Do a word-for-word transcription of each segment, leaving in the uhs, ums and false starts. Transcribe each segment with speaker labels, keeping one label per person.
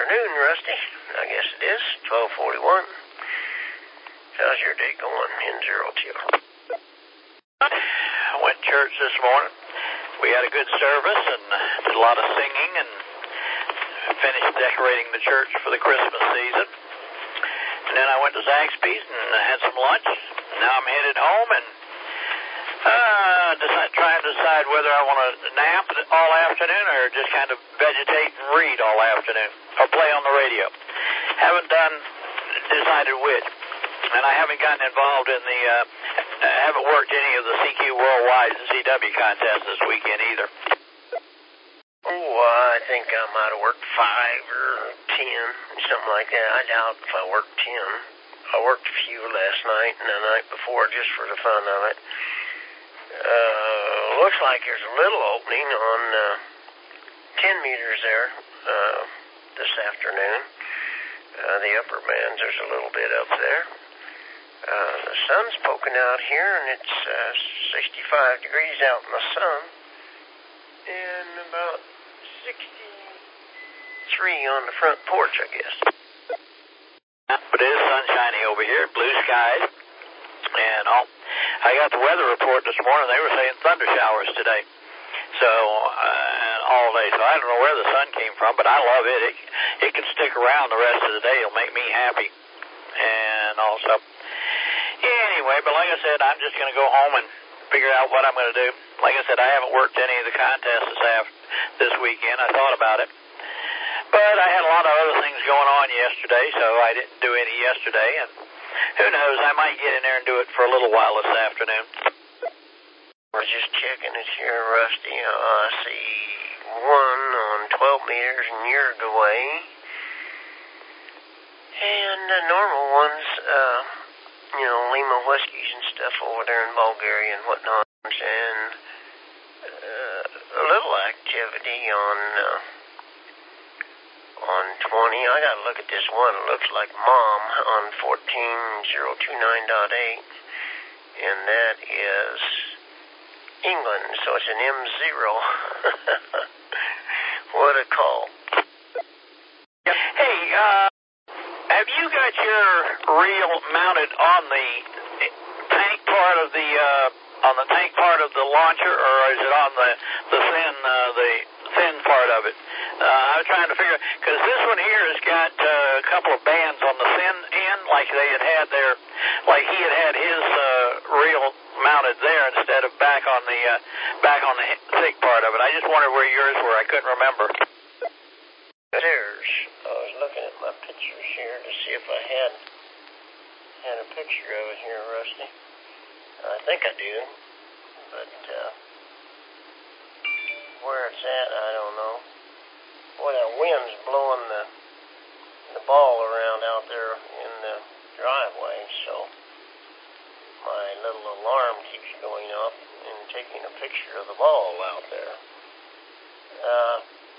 Speaker 1: afternoon, Rusty. I guess it is, twelve forty-one. How's your day going in Zero Two?
Speaker 2: I went to church this morning. We had a good service and did a lot of singing and finished decorating the church for the Christmas season. And then I went to Zaxby's and had some lunch. Now I'm headed home and uh, decide, trying to decide whether I want to nap all afternoon or just kind of vegetate and read all afternoon or play on the radio. Haven't done, decided which. And I haven't gotten involved in the, uh, I haven't worked any of the C Q Worldwide and C W contests this weekend either.
Speaker 1: Oh, I think I might have worked five or ten, something like that. I doubt if I worked ten. I worked a few last night and the night before just for the fun of it. Uh, looks like there's a little opening on uh, ten meters there uh, this afternoon. Uh, the upper bands, there's a little bit up there. Uh, the sun's poking out here, and it's uh, sixty-five degrees out in the sun, and about sixty-three on the front porch, I guess.
Speaker 2: But it is sunshiny over here, blue skies, and all. I got the weather report this morning. They were saying thunder showers today, so uh, all day. So I don't know where the sun came from, but I love it. It, it can stick around the rest of the day. It'll make me happy, and also. Anyway, but like I said, I'm just going to go home and figure out what I'm going to do. Like I said, I haven't worked any of the contests this, after, this weekend. I thought about it. But I had a lot of other things going on yesterday, so I didn't do any yesterday. And who knows, I might get in there and do it for a little while this afternoon.
Speaker 1: We're just checking it here, Rusty. Uh, I see one on twelve meters in Uruguay. And the normal ones, uh... you know, Lima Whiskies and stuff over there in Bulgaria and whatnot, and uh, a little activity on uh, on twenty. I gotta look at this one. It looks like Mom on fourteen zero two nine dot eight, and that is England, so it's an M zero. What a call.
Speaker 2: Hey, uh, have you got your reel mounted on the tank part of the uh, on the tank part of the launcher, or is it on the the thin uh, the thin part of it? Uh, I was trying to figure because this one here has got uh, a couple of bands on the thin end, like they had had their, like he had had his uh, reel mounted there instead of back on the uh, back on the thick part of it. I just wondered where yours were. I couldn't remember.
Speaker 1: There's. I was looking at my pictures here to see if I had had a picture of it here, Rusty. I think I do, but uh, where it's at, I don't know. Boy, that wind's blowing the the ball around out there in the driveway, so my little alarm keeps going off and taking a picture of the ball out there. Uh,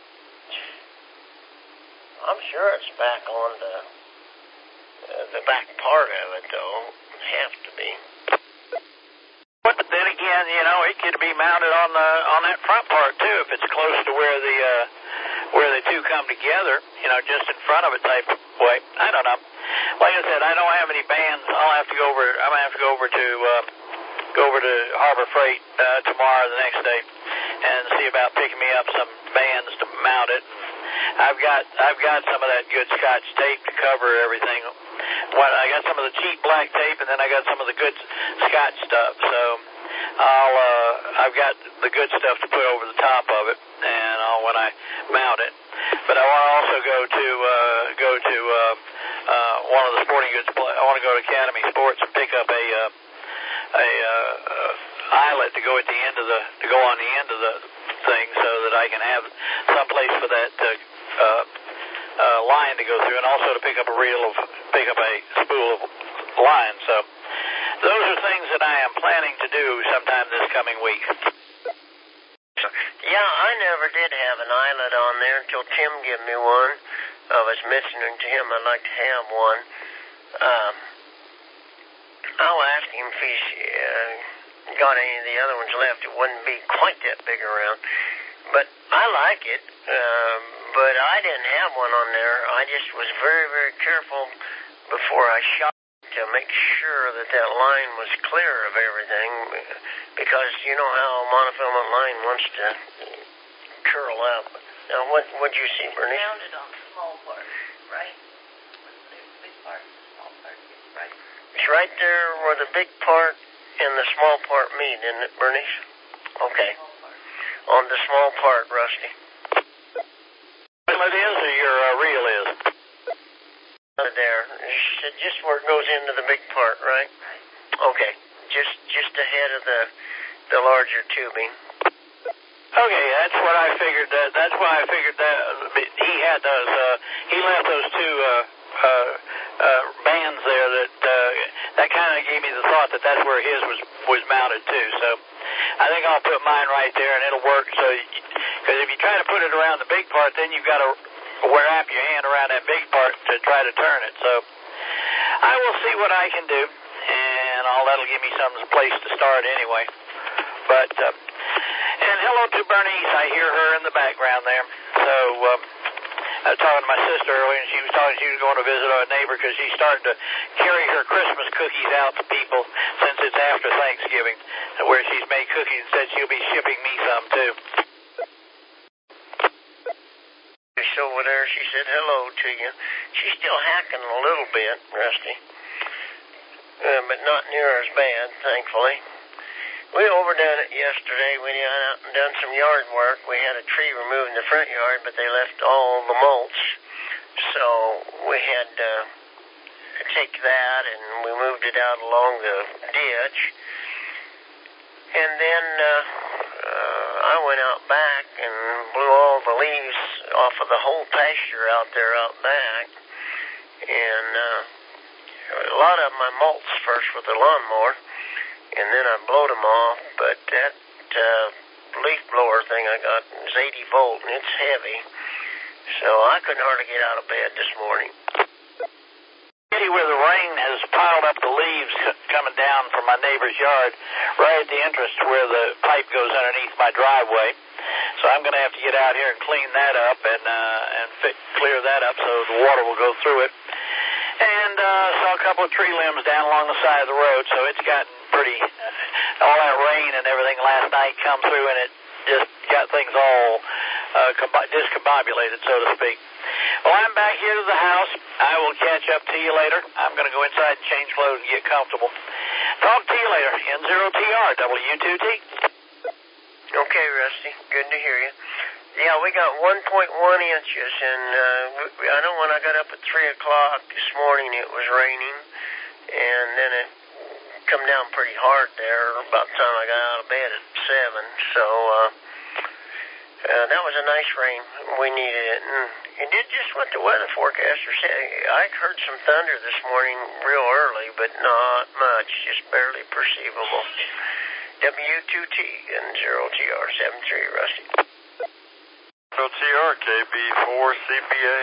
Speaker 1: I'm sure it's back on the uh, the back part of it, though. It have to be.
Speaker 2: But then again, you know, it could be mounted on the on that front part too, if it's close to where the uh, where the two come together. You know, just in front of it type of way. I don't know. Like I said, I don't have any bands. I'll have to go over. I'm gonna have to go over to uh, go over to Harbor Freight uh, tomorrow, the next day, and see about picking me up some bands to mount it. I've got I've got some of that good Scotch tape to cover everything. What I got some of the cheap black tape, and then I got some of the good Scotch stuff. So I'll uh, I've got the good stuff to put over the top of it, and I'll when I mount it. But I want to also go to uh, go to uh, uh, one of the sporting goods. I want to go to Academy Sports and pick up a uh, a uh, eyelet to go at the end of the to go on the end of the thing, so that I can have some place for that uh, uh, uh, line to go through, and also to pick up a reel of pick up a spool of line. So those are things that I am planning to do sometime this coming week.
Speaker 1: Yeah, I never did have an eyelet on there until Tim gave me one. I was mentioning to him I'd like to have one. Um, I'll ask him if he's uh, got any of the other ones left. It wouldn't be quite that big around. But I like it. Um, but I didn't have one on there. I just was very, very careful before I shot to make sure that that line was clear of everything, because you know how a monofilament line wants to curl up. Now, what what'd you see, Bernie?
Speaker 3: Mounted on the small part, right? There's the big part and the small part, right?
Speaker 1: It's right there where the big part and the small part meet, isn't it, Bernice? Okay. On the small part, Rusty.
Speaker 2: Well, it is, or your uh, reel is?
Speaker 1: There. She said just where it goes into the big part, right? Okay. Just just ahead of the the larger tubing.
Speaker 2: Okay, that's what I figured. That, that's why I figured that he had those. Uh, he left those two uh, uh, uh, bands there. That uh, that kind of gave me the thought that that's where his was was mounted too. So I think I'll put mine right there, and it'll work. So because if you try to put it around the big part, then you've got to wrap your hand around that big part to try to turn it. So I will see what I can do, and all that'll give me some place to start anyway. But uh, and hello to Bernice. I hear her in the background there. So um, I was talking to my sister earlier, and she was talking she was going to visit our neighbor because she's starting to carry her Christmas cookies out to people since it's after Thanksgiving, where she's made cookies and said she'll be shipping me some too.
Speaker 1: She's over there. She said hello to you. She's still hacking a little bit, Rusty, uh, but not near as bad, thankfully. We overdone it yesterday. We went out and done some yard work. We had a tree removed in the front yard, but they left all the mulch. So we had to take that, and we moved it out along the ditch. And then uh, uh, I went out back and blew all the leaves off of the whole pasture out there out back. And uh, a lot of them I mulched first with the lawnmower, and then I blowed them off. But that uh, leaf blower thing I got is eighty volt, and it's heavy. So I couldn't hardly get out of bed this morning.
Speaker 2: Where the rain has piled up the leaves coming down from my neighbor's yard, right at the entrance to where the pipe goes underneath my driveway. So I'm going to have to get out here and clean that up and uh, and fit, clear that up so the water will go through it. And uh, saw a couple of tree limbs down along the side of the road, so it's gotten pretty. All that rain and everything last night come through, and it just got things all uh, discombobulated, so to speak. Well, I'm back here to the house. I will catch up to you later. I'm going to go inside and change clothes and get comfortable. Talk to you later. N zero T R, W two T.
Speaker 1: Okay, Rusty. Good to hear you. Yeah, we got one point one inches, and uh, I know when I got up at three o'clock this morning it was raining, and then it come down pretty hard there about the time I got out of bed at seven. So uh, uh, that was a nice rain. We needed it, and it did just what the weather forecaster said. I heard some thunder this morning real early, but not much, just barely perceivable. W two T and zero T R seven three, Rusty.
Speaker 4: zero T R K B four C P A.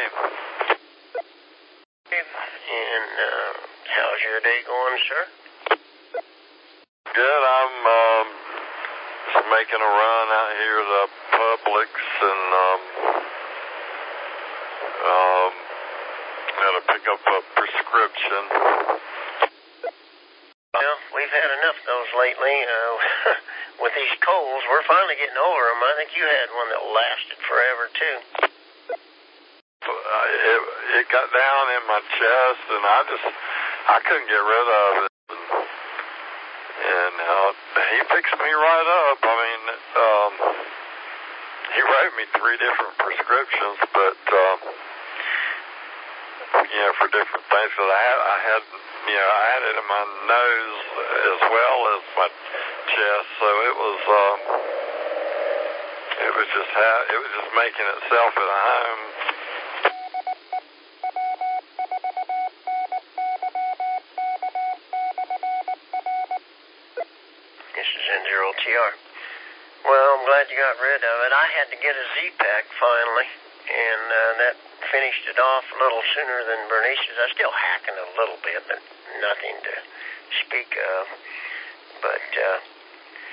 Speaker 1: And uh, how's your day going, sir?
Speaker 4: Good. I'm um, just making a run out here to Publix, and um, um, got to pick up a prescription.
Speaker 1: Well, we've had enough of those lately. Uh, with these colds, we're finally getting over them. I think you had one that lasted forever, too.
Speaker 4: It, it got down in my chest, and I just, I couldn't get rid of it. And uh, he fixed me right up. I mean, um, he wrote me three different prescriptions, but, um, you know, for different things. Because I had, I had, you know, I had it in my nose as well as my chest, so it was, um, it was just, ha- it was just making itself at home.
Speaker 1: This is N zero T R. Well, I'm glad you got rid of it. I had to get a Z-Pack finally, and uh, that finished it off a little sooner than Bernice's. I'm still hacking a little bit, but nothing to speak of. But uh,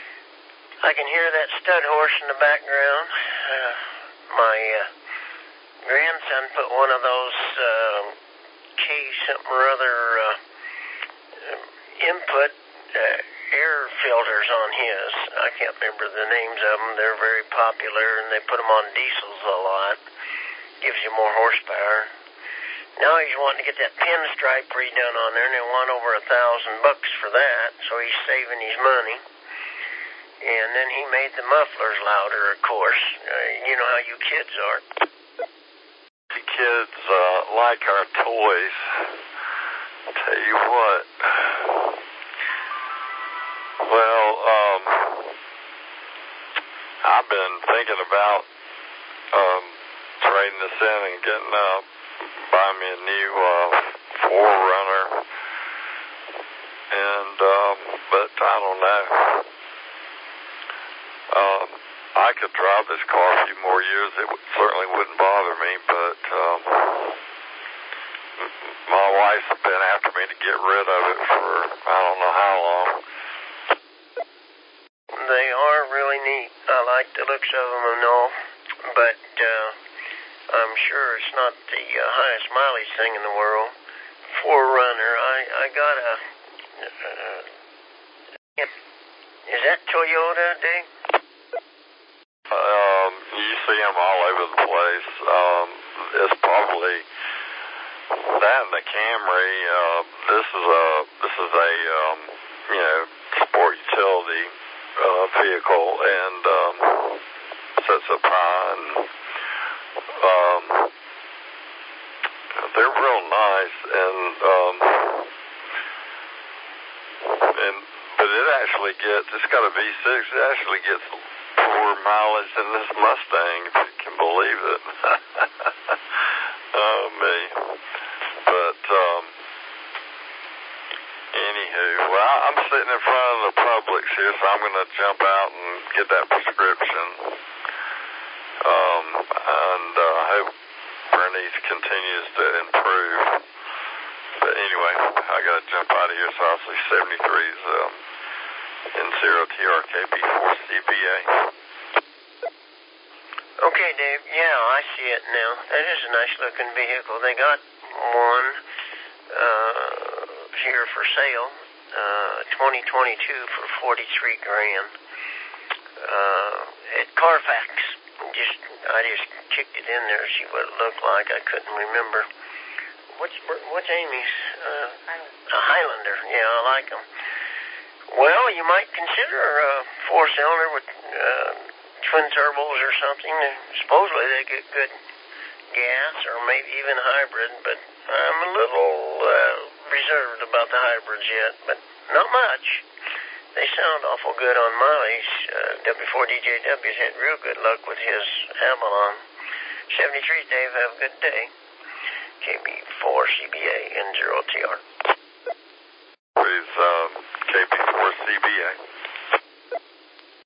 Speaker 1: I can hear that stud horse in the background. Uh, my uh, grandson put one of those uh, K something or other uh, input uh, air filters on his. I can't remember the names of them. They're very popular, and they put them on diesels a lot. Gives you more horsepower. Now he's wanting to get that pinstripe redone on there, and they want over a thousand bucks for that, so he's saving his money. And then he made the mufflers louder, of course. Uh, you know how you kids are.
Speaker 4: The kids uh, like our toys. I'll tell you what. Well, um, I've been thinking about um, trading this in and getting uh, buy me a new uh, four runner, and um, but I don't know. Um, I could drive this car a few more years. It would, certainly wouldn't bother me, but um, my wife's been after me to get rid of it for I don't know how long.
Speaker 1: They are really neat. I like the looks of them and all, but uh, I'm sure it's not the uh, highest mileage thing in the world. four runner, I, I got a... Uh, is that Toyota, Dave?
Speaker 4: Um, you see them all over the place. Um, it's probably that and the Camry. Uh, this is a this is a um, you know sport utility uh, vehicle, and um, sets up high, and um, they're real nice, and um, and but it actually gets it's got a V six. It actually gets more mileage than this Mustang, if you can believe it. Oh, me. But, um, anywho, well, I'm sitting in front of the Publix here, so I'm going to jump out and get that prescription. Um, and I uh, hope Bernice continues to improve. But anyway, I got to jump out of here, so I'll see seventy-threes, um, in zero T R K B four C B A.
Speaker 1: Okay, Dave. Yeah, I see it now. That is a nice looking vehicle. They got one uh, here for sale, uh, twenty twenty-two for forty-three grand uh, at Carfax. Just I just kicked it in there to see what it looked like. I couldn't remember. What's what's Amy's? Uh, a Highlander. Yeah, I like them. Well, you might consider a four-cylinder with uh, twin turbos or something. Supposedly they get good gas or maybe even hybrid, but I'm a little uh, reserved about the hybrids yet, but not much. They sound awful good on mileage. Uh, W four D J W's had real good luck with his Avalon. seventy-three, Dave. Have a good day. K B four C B A and zero T R.
Speaker 4: With um, K B four C B A.